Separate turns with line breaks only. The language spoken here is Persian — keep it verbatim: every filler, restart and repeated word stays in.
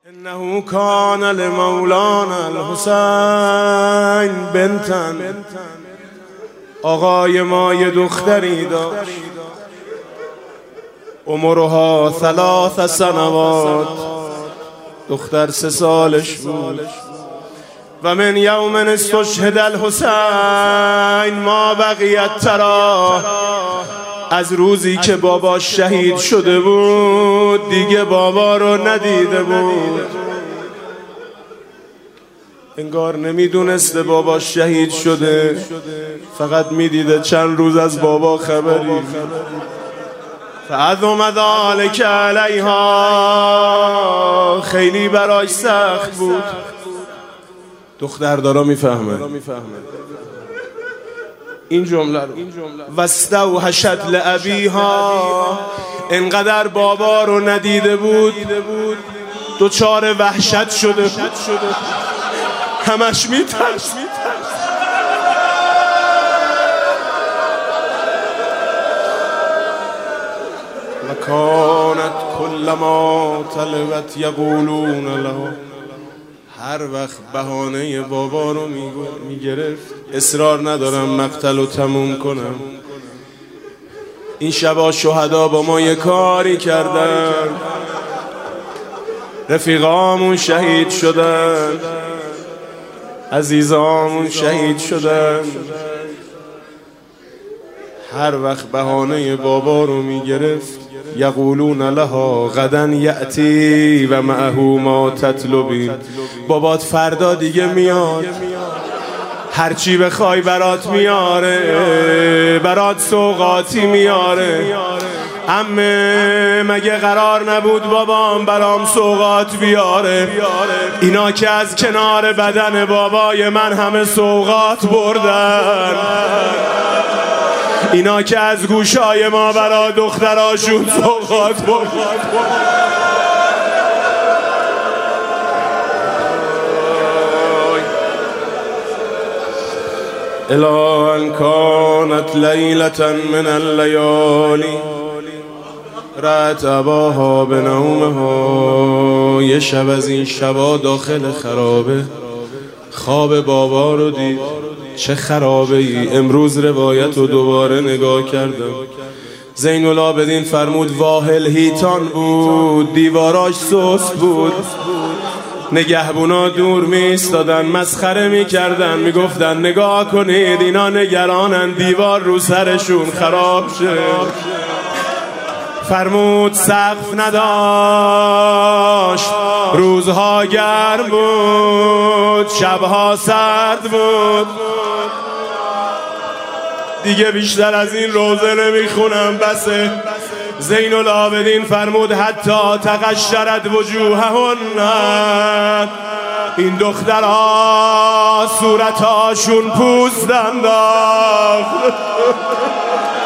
انه کان لمولانا الحسین بنتن. آقای ما یه دختری داشت، عمرها ثلاث سنوات، دختر سه سالش بود. و من یوم استشهد الحسین ما بقیت ترا، از روزی که بابا شهید شده بود دیگه بابا رو ندیده بود. انگار نمیدونسته بابا شهید شده، فقط میدیده چند روز از بابا خبری. فعظم ذلک علیها، خیلی براش سخت بود. دختر دارا میفهمه این جمله رو. واستوحشت لابیها، انقدر بابا رو ندیده بود دوچار وحشت شده، همش میترس. و کانت کلما طلبت یقولون له، هر وقت بهانه بابا رو میگرفت. اصرار ندارم مقتل رو تموم کنم. این شبا شهدا با ما یه کاری کردن، رفیقامون شهید شدن، عزیزامون شهید شدن. هر وقت بهانه بابا رو میگرفت یقولون لها غدا یأتی و معه ما تطلبی، بابات فردا دیگه میاد، هرچی بخوای برات میاره، برات سوغاتی میاره. عمه مگه قرار نبود بابام برام سوغات بیاره؟ اینا که از کنار بدن بابای من همه سوغات بردن، اینا که از گوشای ما برا دختراشون سوغات بردن. الا ان کانت لیلة من اللیالی رأت اباها بنومها، یه شب از این شبا داخل خرابه خواب بابا رو دید. چه خرابه ای. امروز روایت رو دوباره نگاه کردم. زین العابدین فرمود واهل هیتان بود، دیواراش سست بود، نگهبونا دور می ایستادن مسخره می کردن، می گفتن نگاه کنید اینا نگرانن دیوار رو سرشون خراب شد. فرمود سقف نداشت، روزها گرم بود، شبها سرد بود. دیگه بیشتر از این روزه نمیخونم بسه. زین العابدین فرمود حتی تقشرت وجوههن، این دخترها صورتهاشون پوست انداخت.